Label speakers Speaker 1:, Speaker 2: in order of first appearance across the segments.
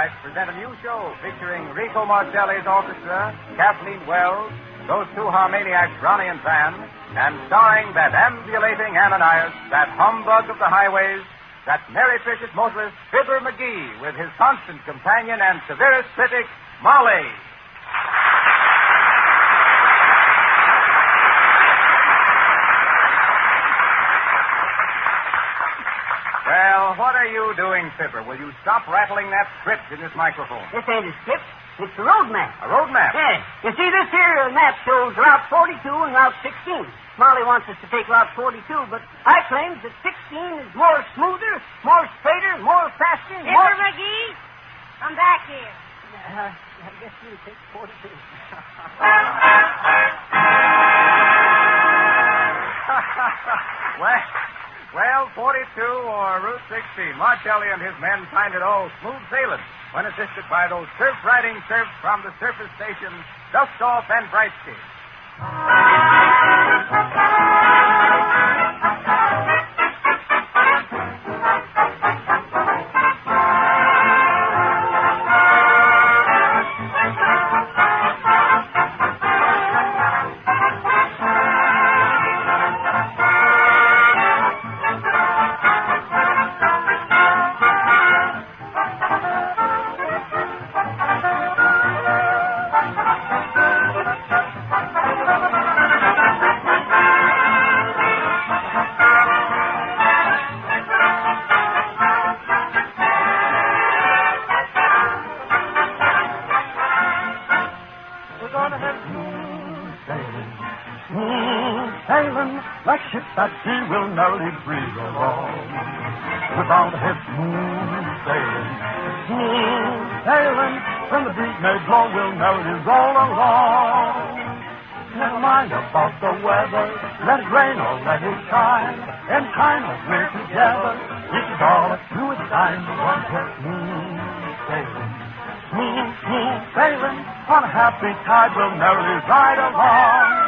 Speaker 1: Arts present a new show featuring Rico Marcelli's orchestra, Kathleen Wells, those two harmoniacs, Ronnie and Van, and starring that ambulating Ananias, that humbug of the highways, that merry-fisted motorist, Fibber McGee, with his constant companion and severest critic, Molly. Well, what are you doing, Fibber? Will you stop rattling that script in this microphone?
Speaker 2: This ain't a script. It's a road map.
Speaker 1: A road map?
Speaker 2: Yeah. You see, this here map shows Route 42 and Route 16. Molly wants us to take Route 42, but I claim that 16 is more smoother, more straighter, more faster, more...
Speaker 3: Fibber McGee, come back here.
Speaker 2: I guess you take 42.
Speaker 1: Well, 42 or Route 16. Marcelli and his men find it all smooth sailing when assisted by those surf-riding serfs from the surface station, Dustoff and Brightsky.
Speaker 4: Like ships at sea will merrily breeze along, without a head smooth sailing, from the deep may blow will merrily roll along. Never mind about the weather, let it rain or let it shine, in time that we're together, this is all a true time, one head smooth sailing, on a happy tide we'll merrily ride along.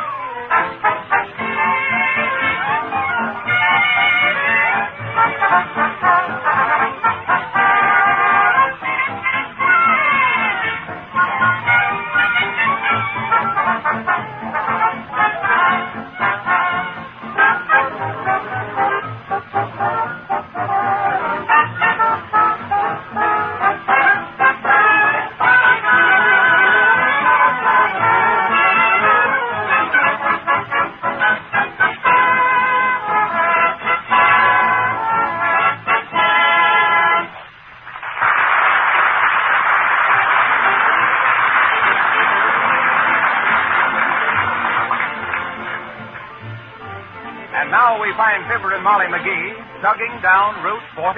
Speaker 1: And now we find Fibber and Molly McGee chugging down Route 42.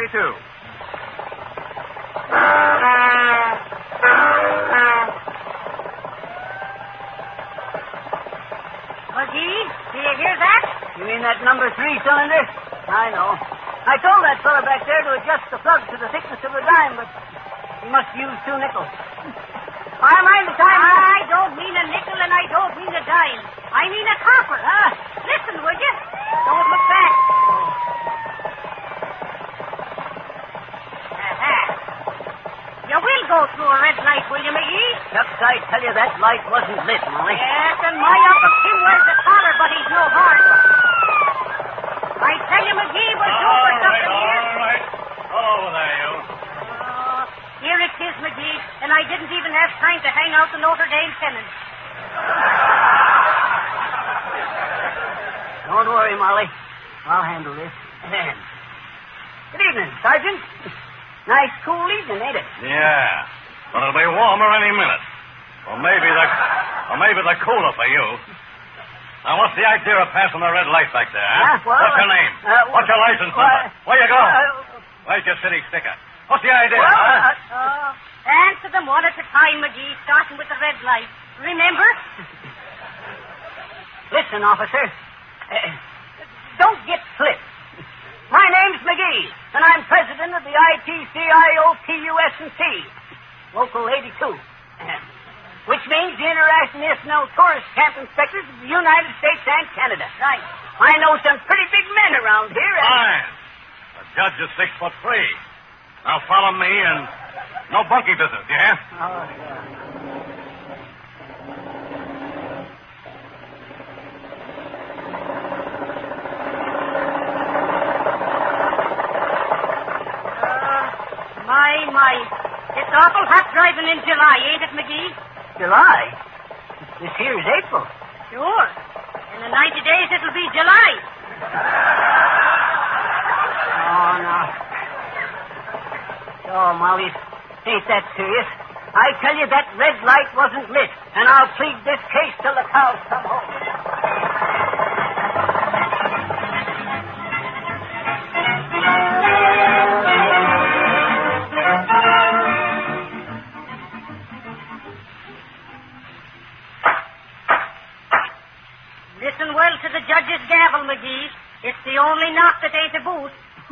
Speaker 3: McGee, do you hear that?
Speaker 2: You mean that number 3 cylinder? I know. I told that fella back there to adjust the plug to the thickness of a dime, but he must use 2 nickels. I mind the time.
Speaker 3: I don't mean a nickel and I don't mean a dime. I mean a copper. Listen, would you? Don't look back. You will go through a red light, will you, McGee?
Speaker 2: Shucks, I tell you, that light wasn't lit, Molly.
Speaker 3: Yes, and my Uncle Tim wears a collar, but he's no horn. I tell you, McGee, we're due for something here.
Speaker 5: All right. Over there, you.
Speaker 3: Here it is, McGee, and I didn't even have time to hang out the Notre Dame pennant.
Speaker 2: Don't worry, Molly. I'll handle this. Good evening, Sergeant. Nice, cool evening, ain't it?
Speaker 5: Yeah. But it'll be warmer any minute. Or maybe the cooler for you. Now, what's the idea of passing the red light back there, huh? What's your name? What's your license number? Where you going? Where's your city sticker? What's the idea,
Speaker 3: Answer them one at a time, McGee, starting with the red light. Remember?
Speaker 2: Listen, officer. Don't get flipped. My name's McGee, and I'm president of the ITCIOPUS&T, Local 82, which means the International Tourist Camp Inspectors of the United States and Canada.
Speaker 3: Right.
Speaker 2: I know some pretty big men around here.
Speaker 5: Fine. The judge is 6'3". Now follow me and No bunkie business, you hear?
Speaker 2: Oh, yeah.
Speaker 3: My. It's awful hot driving in July, ain't it, McGee?
Speaker 2: July? This here's April.
Speaker 3: Sure. In the 90 days, it'll be July.
Speaker 2: Oh, no. Oh, Molly, ain't that serious? I tell you that red light wasn't lit, and I'll plead this case till the cows come home.
Speaker 3: Listen well to the judge's gavel, McGee. It's the only knock that ain't a boost.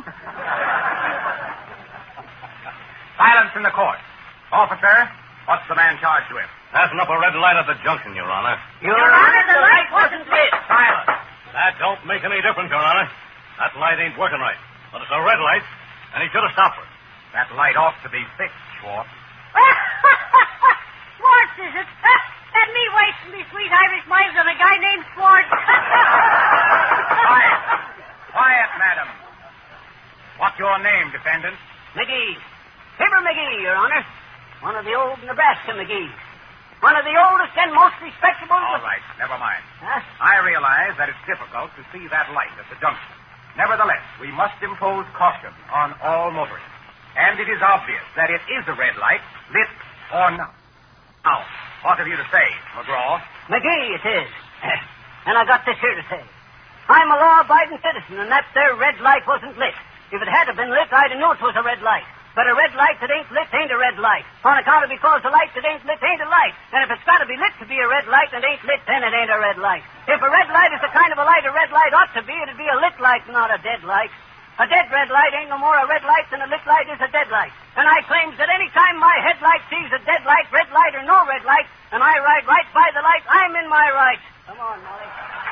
Speaker 1: Silence in the court. Officer, what's the man charged with?
Speaker 5: Passing up a red light at the junction, Your Honor.
Speaker 2: Your Honor, the light wasn't lit.
Speaker 1: Silence.
Speaker 5: That don't make any difference, Your Honor. That light ain't working right. But it's a red light, and he should have stopped her.
Speaker 1: That light ought to be fixed, Schwartz.
Speaker 3: Schwartz, is it? And me wasting me sweet Irish miles on a guy named Schwartz.
Speaker 1: Quiet. Quiet, madam. What's your name, defendant?
Speaker 2: McGee. Fibber McGee, Your Honor. One of the old Nebraska McGees. One of the oldest and most respectable...
Speaker 1: All right, never mind.
Speaker 2: Huh?
Speaker 1: I realize that it's difficult to see that light at the junction. Nevertheless, we must impose caution on all motorists. And it is obvious that it is a red light, lit or not. Now, what have you to say, McGraw?
Speaker 2: McGee, it is. And I got this here to say. I'm a law-abiding citizen, and that there red light wasn't lit. If it had been lit, I'd have known it was a red light. But a red light that ain't lit ain't a red light. On account of because the light that ain't lit ain't a light. And if it's got to be lit to be a red light and ain't lit, then it ain't a red light. If a red light is the kind of a light a red light ought to be, it'd be a lit light, not a dead light. A dead red light ain't no more a red light than a lit light is a dead light. And I claims that any time my headlight sees a dead light, red light or no red light, and I ride right by the light, I'm in my right. Come on, Molly.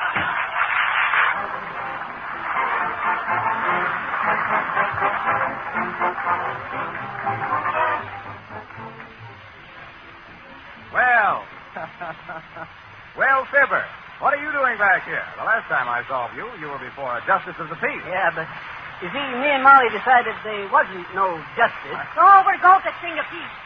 Speaker 1: Well, Fibber, what are you doing back here? The last time I saw you, you were before a justice of the peace.
Speaker 2: Yeah, but you see, me and Molly decided there wasn't no justice.
Speaker 3: So we're going to sing a piece.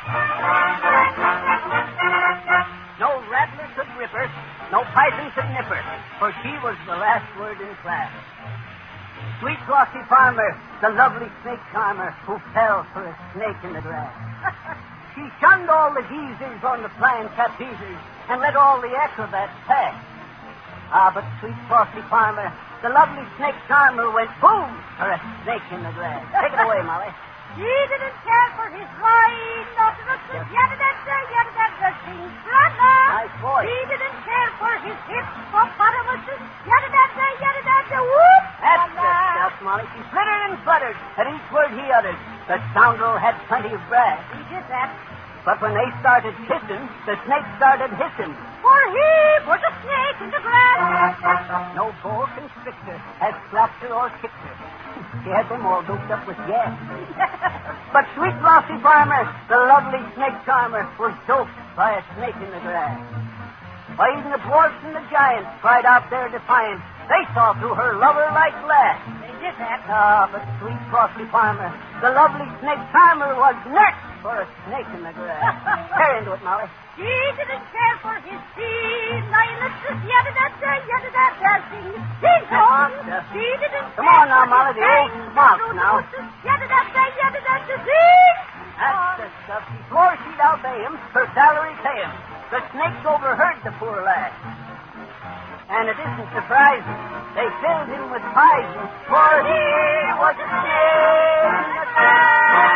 Speaker 2: No rattler could rip her, no python could nip her, for she was the last word in class. Sweet Flossie Farmer, the lovely snake charmer who fell for a snake in the grass. She shunned all the geezers on the flying trapezers and let all the acrobats pass. Ah, but Sweet Flossie Farmer, the lovely snake charmer, went boom for a snake in the grass. Take it away, Molly.
Speaker 3: He didn't care for his wine, not the yada-da-da, sing brother.
Speaker 2: Nice voice.
Speaker 3: He didn't care for his hippopotamuses, yada-da-da, whoop.
Speaker 2: That's the stuff, Molly. She flittered and fluttered at each word he uttered. The scoundrel had plenty of brass.
Speaker 3: He did that.
Speaker 2: But when they started kissing, the snake started hissing.
Speaker 3: For he was a snake in the grass.
Speaker 2: No boa constrictor had slapped her or kicked her. She had them all doped up with gas. But Sweet Flossie Farmer, the lovely snake charmer, was doped by a snake in the grass. Why, even the dwarfs and the giants cried out their defiance. They saw through her lover-like glass.
Speaker 3: They did that.
Speaker 2: Ah, but Sweet Flossie Farmer, the lovely snake charmer, was nursed for a snake in the grass. Tear into it, Molly.
Speaker 3: He didn't care for his teen lionesses, yada-da-da, sing song. He didn't
Speaker 2: Come on now, Molly, the old smock now.
Speaker 3: Yada-da-da, sing.
Speaker 2: That's the stuff. He swore she'd obey him, her salary pay him. The snakes overheard the poor lad. And it isn't surprising. They filled him with poison, for he was a snake in the grass.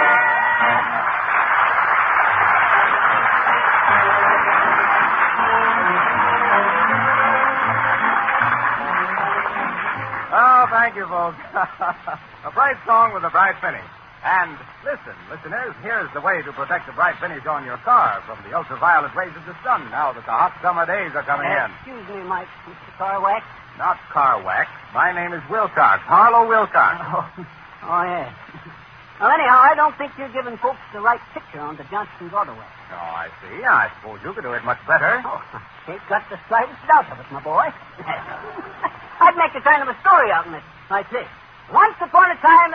Speaker 1: Oh, thank you, folks. A bright song with a bright finish. And listen, listeners, here's the way to protect the bright finish on your car from the ultraviolet rays of the sun now that the hot summer days are coming in.
Speaker 2: Excuse me, Mr. Carwax.
Speaker 1: Not Carwax. My name is Wilcox, Harlow Wilcox.
Speaker 2: Oh, yeah. Well, anyhow, I don't think you're giving folks the right picture on the Johnston's Auto Wax.
Speaker 1: Oh, I see. I suppose you could do it much better.
Speaker 2: Oh, ain't got the slightest doubt of it, my boy. I'd make a kind of a story out of it, like this. Once upon a time,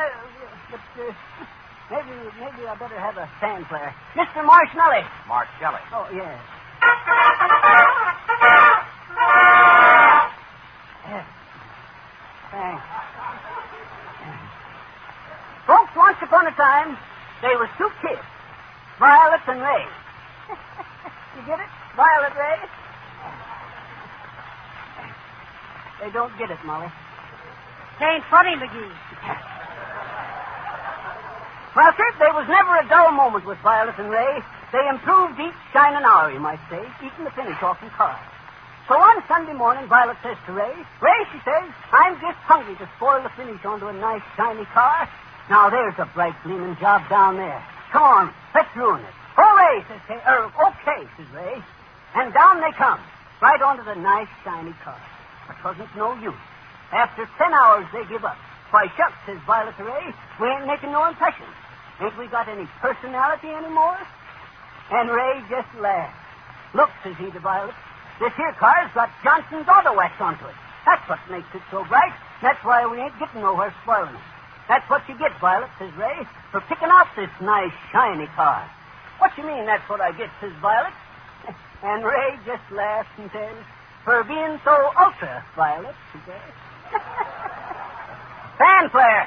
Speaker 2: maybe I better have a stand player. Mr. Marshmallow.
Speaker 1: Marshmallow.
Speaker 2: Oh, yes. Thanks. Folks, once upon a time, there was two kids, Violet and Ray. You get it? Violet, Ray? They don't get it, Molly.
Speaker 3: It ain't funny, McGee.
Speaker 2: Well, sir, there was never a dull moment with Violet and Ray. They improved each shining hour, you might say, eating the finish off in cars. So one Sunday morning, Violet says to Ray, she says, I'm just hungry to spoil the finish onto a nice, shiny car. Now, there's a bright, gleaming job down there. Come on, let's ruin it. Hooray, says Ray. Okay, says Ray. And down they come, right onto the nice, shiny car. But 'twasn't no use. After 10 hours, they give up. Why, shucks, says Violet to Ray, we ain't making no impression. Ain't we got any personality anymore? And Ray just laughs. Look, says he to Violet, this here car's got Johnston's Auto Wax onto it. That's what makes it so bright. That's why we ain't getting nowhere spoiling it. That's what you get, Violet, says Ray, for picking out this nice, shiny car. What you mean, that's what I get, says Violet? And Ray just laughs and says, for being so ultra, Violet, he says. Band player.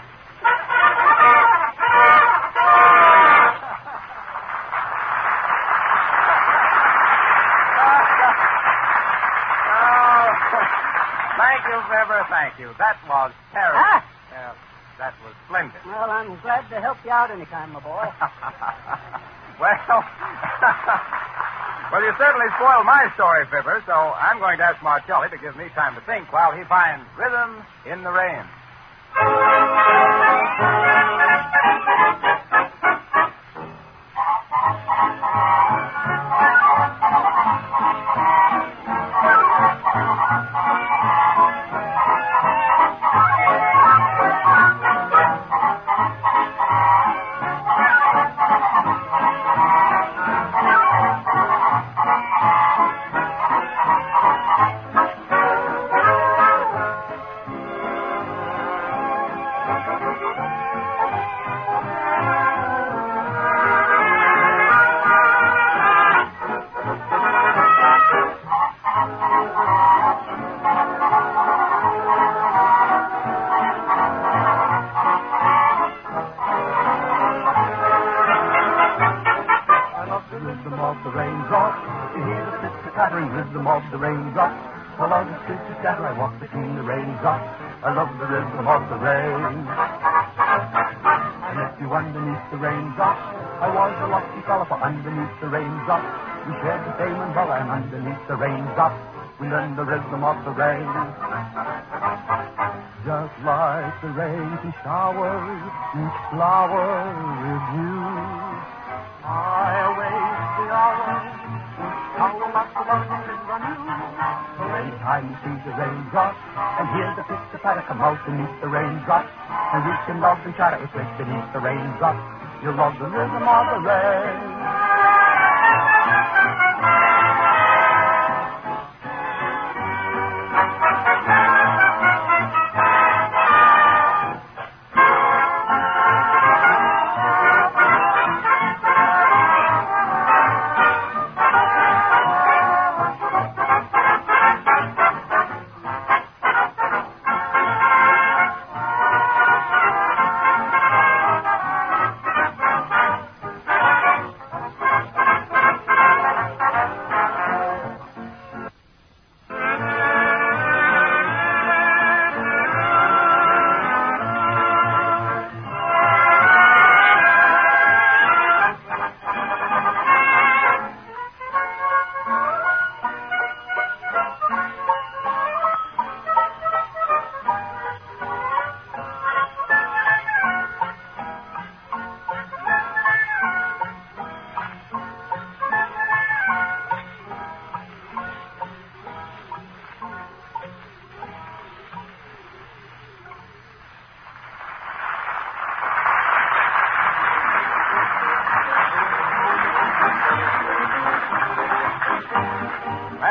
Speaker 1: Thank you, Fibber, thank you. That was terrible.
Speaker 2: Huh?
Speaker 1: That was splendid.
Speaker 2: Well, I'm glad to help you out anytime, my boy.
Speaker 1: Well, you certainly spoiled my story, Fibber, so I'm going to ask Marcelli to give me time to think while he finds rhythm in the rain.
Speaker 4: Rhythm of the raindrops. Along the streets of Seattle, I walk between the raindrops. I love the rhythm of the rain. And if you underneath the raindrops, I was a lucky fellow, for underneath the raindrops, we shared the same umbrella, and underneath the raindrops, we learned the rhythm of the rain. Just like the rain can shower each flower with you, I await the hour. How lots of love is on you. So anytime you see the raindrops and hear the pitter-patter come out beneath the raindrops, and we can love and chatter it right beneath the raindrops, you'll love the rhythm of the rain.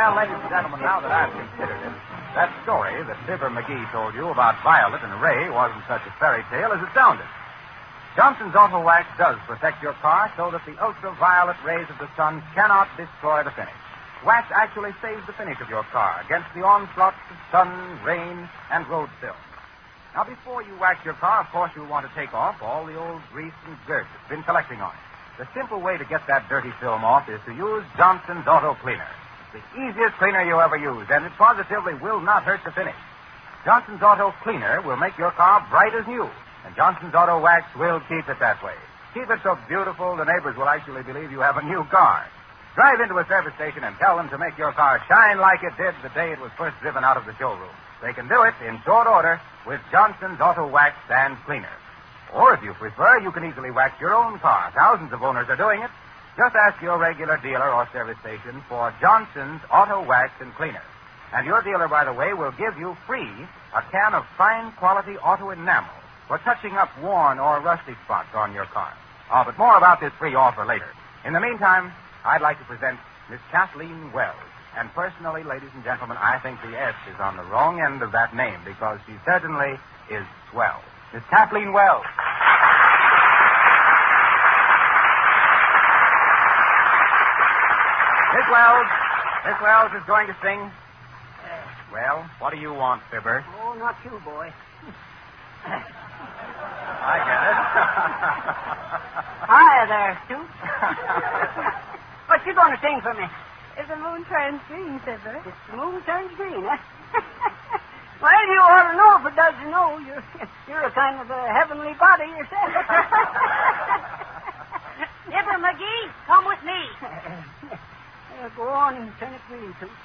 Speaker 1: Well, ladies and gentlemen, now that I've considered it, that story that Fibber McGee told you about Violet and Ray wasn't such a fairy tale as it sounded. Johnson's Auto Wax does protect your car so that the ultraviolet rays of the sun cannot destroy the finish. Wax actually saves the finish of your car against the onslaughts of sun, rain, and road film. Now, before you wax your car, of course, you'll want to take off all the old grease and dirt that's been collecting on it. The simple way to get that dirty film off is to use Johnson's Auto Cleaner. The easiest cleaner you ever used, and it positively will not hurt the finish. Johnson's Auto Cleaner will make your car bright as new, and Johnson's Auto Wax will keep it that way. Keep it so beautiful the neighbors will actually believe you have a new car. Drive into a service station and tell them to make your car shine like it did the day it was first driven out of the showroom. They can do it in short order with Johnson's Auto Wax and Cleaner. Or if you prefer, you can easily wax your own car. Thousands of owners are doing it. Just ask your regular dealer or service station for Johnson's Auto Wax and Cleaner. And your dealer, by the way, will give you free a can of fine quality auto enamel for touching up worn or rusty spots on your car. But more about this free offer later. In the meantime, I'd like to present Miss Kathleen Wells. And personally, ladies and gentlemen, I think the S is on the wrong end of that name because she certainly is swell. Miss Kathleen Wells. Miss Wells is going to sing. Well, what do you want, Fibber?
Speaker 2: Oh, not you, boy.
Speaker 1: I get it.
Speaker 2: Hi there, Stu. What you going to sing for me?
Speaker 3: If the moon turns green, Fibber.
Speaker 2: If the moon turns green, eh? Well, you ought to know if it does, you know. You're a kind of a heavenly body yourself.
Speaker 3: Fibber McGee, come with me.
Speaker 2: Go on and turn it green, too.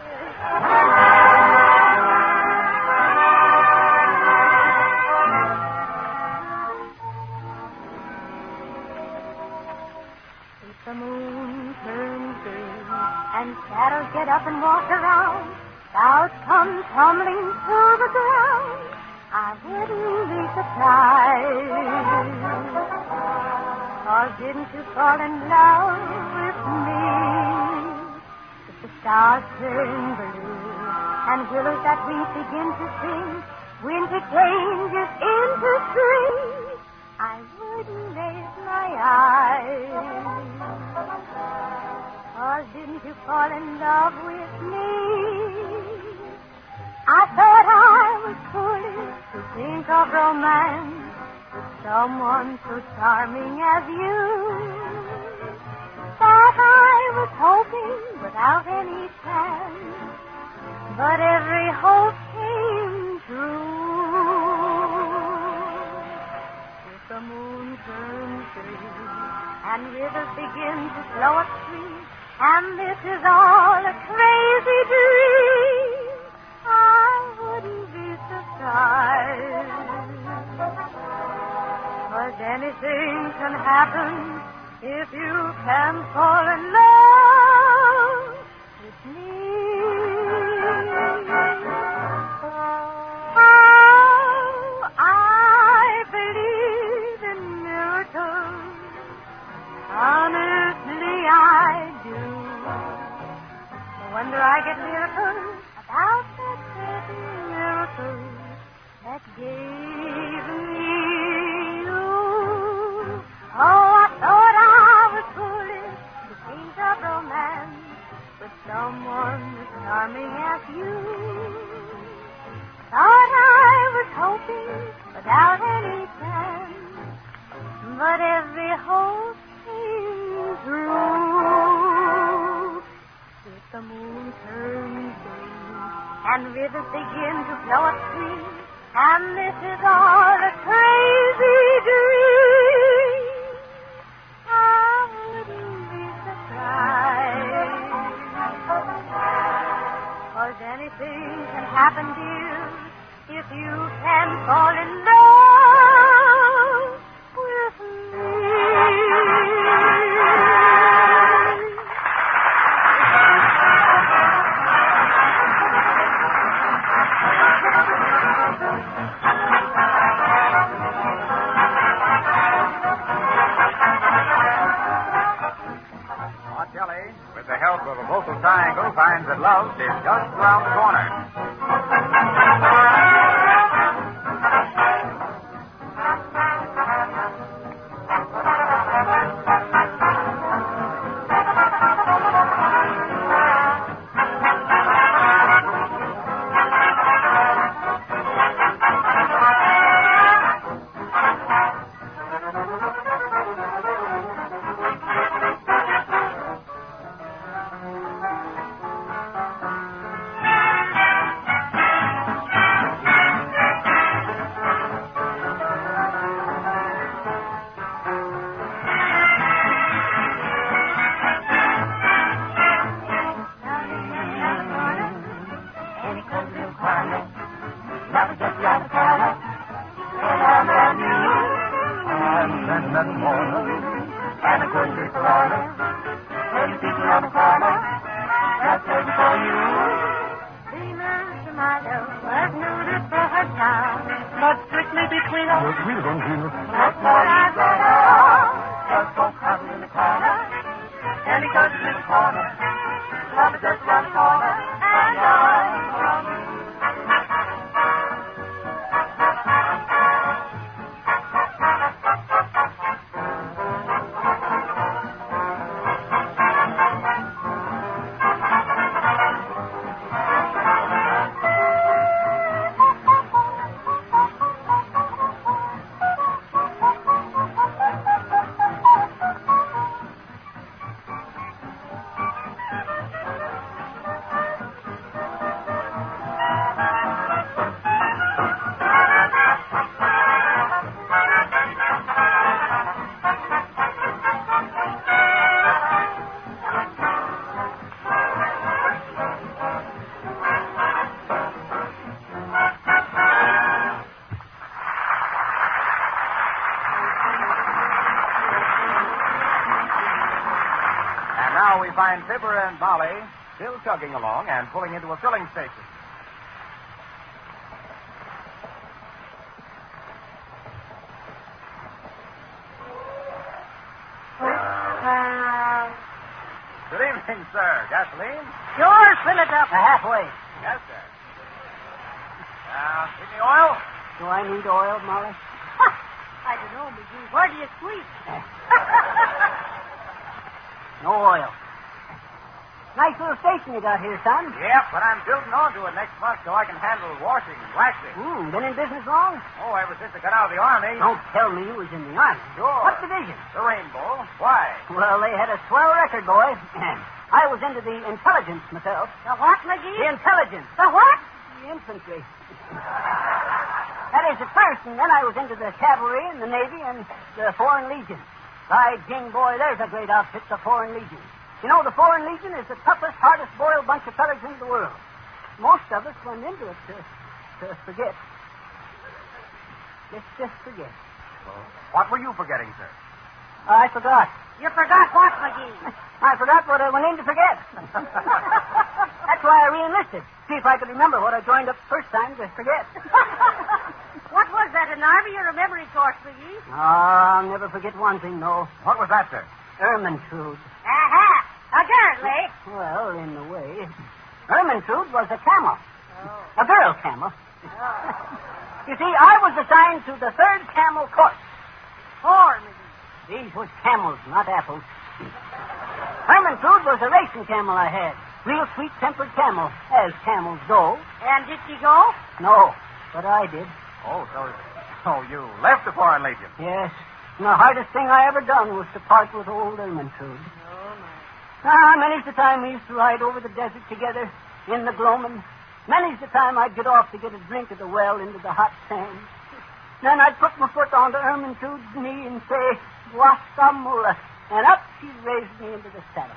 Speaker 3: If the moon turns green and shadows get up and walk around, clouds come tumbling to the ground, I wouldn't be surprised. Or didn't you fall in love with me? If the stars turn blue and willows that we begin to sing, winter changes into spring, I wouldn't raise my eyes. Or didn't you fall in love with me? I thought I was foolish to think of romance with someone so charming as you. Thought I was hoping without any chance, but every hope came true. If the moon turns green and rivers begin to flow upstream, and this is all a crazy dream, I wouldn't be surprised. 'Cause anything can happen if you can fall in love with me. Oh, I believe in miracles. Honestly, I do. No wonder I get miracles about that certain miracle that gave me you. Oh, I thought I was foolish to think of romance with someone as charming as you. Thought I was hoping without any chance, but every hope came true. If the moon turns green and rivers begin to flow upstream, and this is all a crazy dream, I wouldn't be surprised. 'Cause anything can happen, dear, if you can fall in love with me.
Speaker 1: Marcelli, with the help of a vocal triangle, finds that love is just around the corner. Now we find Fibber and Molly still chugging along and pulling into a filling station. Good evening, sir. Gasoline?
Speaker 2: Sure, fill it up halfway.
Speaker 1: Yes, sir. Need any oil?
Speaker 2: Do I need oil, Molly?
Speaker 3: I don't know, McGee. Where do you sleep?
Speaker 2: No oil. Nice little station you got here, son.
Speaker 1: Yep, but I'm building onto it next month so I can handle washing and waxing.
Speaker 2: Been in business long?
Speaker 1: Oh, ever since I got out of the Army.
Speaker 2: Don't tell me you was in the Army.
Speaker 1: Sure.
Speaker 2: What division?
Speaker 1: The Rainbow. Why?
Speaker 2: Well, they had a swell record, boy. I was into the intelligence myself.
Speaker 3: The what, McGee?
Speaker 2: The intelligence.
Speaker 3: The what?
Speaker 2: The infantry. That is, at first, and then I was into the cavalry and the Navy and the Foreign Legion. By jing, boy, there's a great outfit, the Foreign Legion. You know, the Foreign Legion is the toughest, hardest-boiled bunch of fellas in the world. Most of us went into it to forget. Just forget.
Speaker 1: Well, what were you forgetting, sir?
Speaker 2: I forgot.
Speaker 3: You forgot what, McGee?
Speaker 2: I forgot what I went in to forget. That's why I re-enlisted. See if I could remember what I joined up the first time to forget.
Speaker 3: What was that, an Army or a memory course, McGee?
Speaker 2: I'll never forget one thing, no.
Speaker 1: What was that, sir?
Speaker 2: Ermintrude.
Speaker 3: Aha! Apparently.
Speaker 2: Well, in a way. Ermintrude was a camel.
Speaker 3: Oh.
Speaker 2: A girl camel.
Speaker 3: Oh.
Speaker 2: You see, I was assigned to the 3rd Camel Course.
Speaker 3: 4, McGee.
Speaker 2: These was camels, not apples. Ermintrude was a racing camel I had. Real sweet-tempered camel, as camels go.
Speaker 3: And did she go?
Speaker 2: No, but I did.
Speaker 1: Oh, so you left the Foreign Legion?
Speaker 2: Yes. And the hardest thing I ever done was to part with old Ermintrude.
Speaker 3: Oh, my.
Speaker 2: Many's the time we used to ride over the desert together in the gloaming. Many's the time I'd get off to get a drink at the well into the hot sand. Then I'd put my foot onto Ermintrude's knee and say, Wassamula. And up she raised me into the saddle.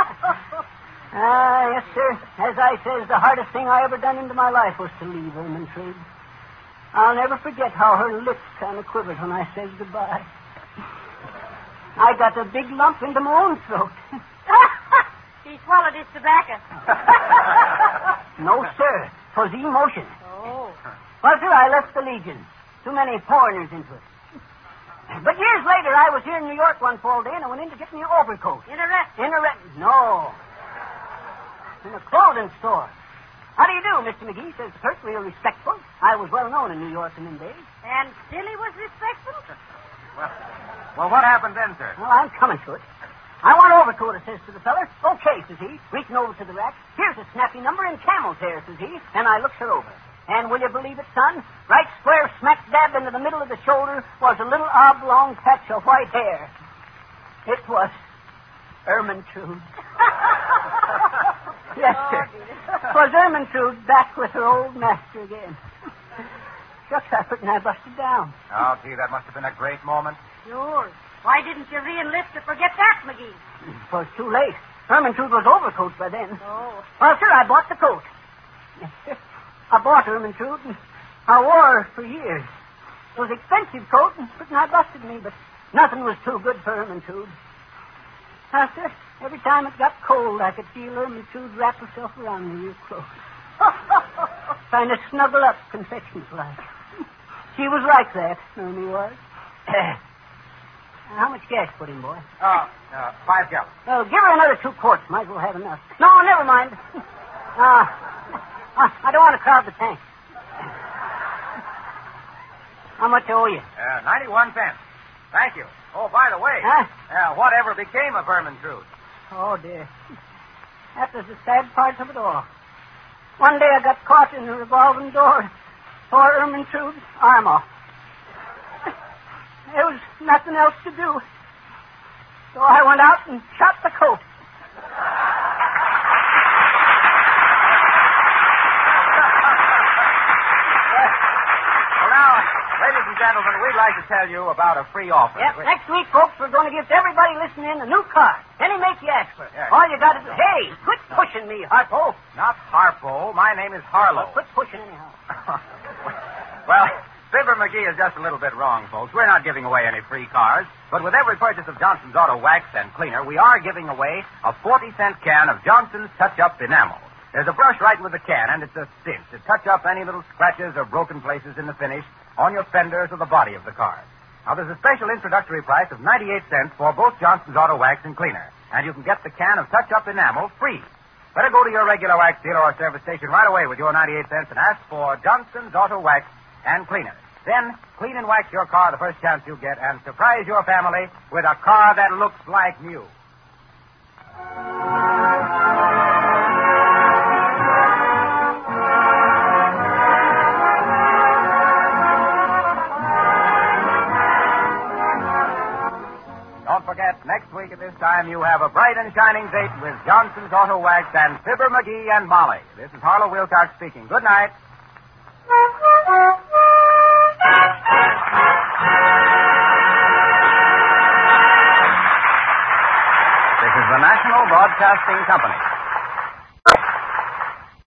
Speaker 2: Yes, sir. As I says, the hardest thing I ever done into my life was to leave Ermintrude. I'll never forget how her lips kind of quivered when I said goodbye. I got a big lump into my own throat.
Speaker 3: He swallowed his tobacco.
Speaker 2: No, sir. 'Twas emotion.
Speaker 3: Oh.
Speaker 2: Well, sir, I left the Legion. Too many foreigners into it. But years later, I was here in New York one fall day, and I went in to get me an overcoat.
Speaker 6: In a restaurant?
Speaker 2: No. In a clothing store. How do you do, Mr. McGee? Says Kurt, real respectful. I was well known in New York in them days.
Speaker 6: And still he was respectful?
Speaker 1: Well, what happened then, sir?
Speaker 2: Well, I'm coming to it. I want overcoat, I says to the feller. Okay, says he, reaching over to the rack. Here's a snappy number in camel's hair, says he. And I looks her over. And will you believe it, son? Right square smack dab into the middle of the shoulder was a little oblong patch of white hair. It was Ermintrude. Yes, sir. It was Ermintrude back with her old master again. Shucks, I couldn't have busted down.
Speaker 1: Oh, gee, that must have been a great moment.
Speaker 6: Sure. Why didn't you re-enlist to forget that, McGee?
Speaker 2: It was too late. Ermintrude was overcoat by then.
Speaker 6: Oh.
Speaker 2: Well, sir, I bought the coat. I bought Ermintrude, and I wore her for years. It was an expensive coat, and couldn't have busted me, but nothing was too good for Ermintrude. Now, sir, every time it got cold, I could feel Ermintrude wrap herself around me real close. Trying to snuggle up confections-like. She was like that, Ernie was. How much gas put in, boy?
Speaker 1: 5 gallons.
Speaker 2: Well, give her another 2 quarts. Might as well have enough. No, never mind. I don't want to crowd the tank. How much I owe you?
Speaker 1: 91 cents. Thank you. Oh, by the way, whatever became of Ermintrude?
Speaker 2: Oh, dear. That was the sad part of it all. One day I got caught in the revolving door, tore Ermintrude's arm off. There was nothing else to do. So I went out and shot the coat.
Speaker 1: Well, now, ladies and gentlemen, we'd like to tell you about a free offer.
Speaker 2: Yep, next week, folks, we're going to give to everybody listening a new car. Any make you ask for.
Speaker 1: Yes.
Speaker 2: All you got to do... Hey, quit pushing me, Harpo.
Speaker 1: Not Harpo. My name is Harlow.
Speaker 2: Well, quit pushing anyhow.
Speaker 1: Well, Fibber McGee is just a little bit wrong, folks. We're not giving away any free cars, but with every purchase of Johnson's Auto Wax and Cleaner, we are giving away a 40-cent can of Johnson's Touch-Up Enamel. There's a brush right with the can, and it's a cinch to touch up any little scratches or broken places in the finish on your fenders or the body of the car. Now, there's a special introductory price of 98 cents for both Johnson's Auto Wax and Cleaner, and you can get the can of Touch-Up Enamel free. Better go to your regular wax dealer or service station right away with your 98 cents and ask for Johnson's Auto Wax and Cleaner. Then, clean and wax your car the first chance you get and surprise your family with a car that looks like new. Don't forget, next week at this time, you have a bright and shining date with Johnson's Auto Wax and Fibber McGee and Molly. This is Harlow Wilcox speaking. Good night. This is the National Broadcasting Company.